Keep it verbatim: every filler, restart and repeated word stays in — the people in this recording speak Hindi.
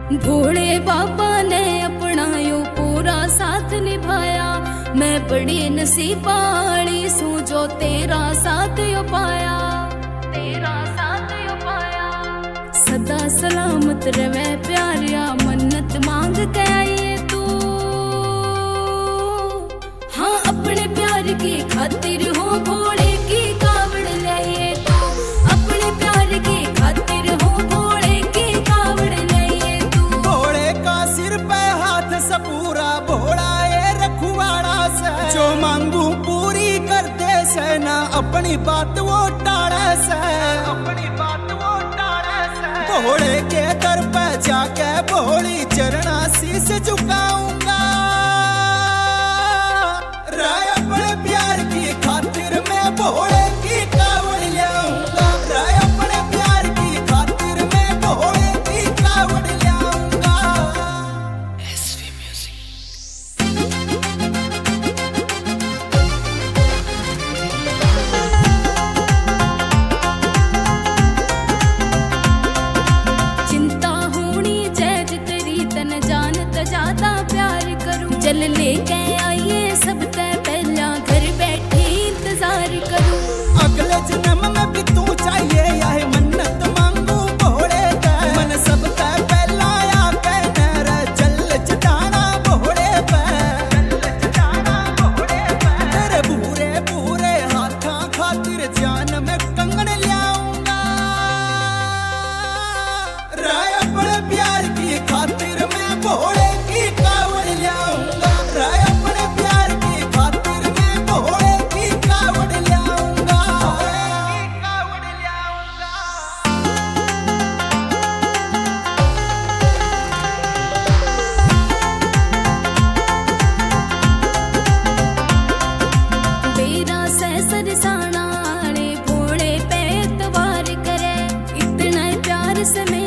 भोले बाबा ने अपना यो पूरा साथ निभाया। मैं बड़ी नसीबाड़ी सू जो तेरा साथ यो पाया, तेरा साथ यो पाया। सदा सलामत रवे प्यारिया, मन्नत मांग के आइए तू। हाँ अपने प्यार की खातिर हो भोले की कावड़ लाइए तू। अपने प्यार की खातिर हो भोले की कावड़ लाइए तू। भोले का सिर पे हाथ से पूरा भोला ये रखवाड़ा से। जो मांगू पूरी कर दे से, ना अपनी बात वो टाड़े से, अपनी बात वो टाड़े से। भोले के दर पे जाके भोली चरणा शीश झुकाऊंगा। राय अपने प्यार की खातिर मैं भोले की कावड़ लाऊंगा। राय अपने प्यार की खातिर मैं भोले की कावड़ लाऊंगा। एसवी चिंता होनी जय तेरी तन जानत ज्यादा प्यार करूं। जल लेके आइए सब ते पहला घर बैठे इंतजार करूं। अगले जन्म में भी तू चाहिए यह मन्नत मांगू भोले का। मन सब ते पहला या कहना जल चढ़ाना भोले पे, जल चढ़ाना भोले पे। तेरे पूरे पूरे हाथा खातिर जान में कंगन लाऊंगा। राय अपने प्यार की खातिर मैं भोले की कावड़ लाऊंगा। राय अपने प्यार की खातिर मैं भोले की कावड़ लाऊंगा। भोले की कावड़ लाऊंगा। बेरा से सरसाना रे भोले पे एतवार करे। इतना प्यार से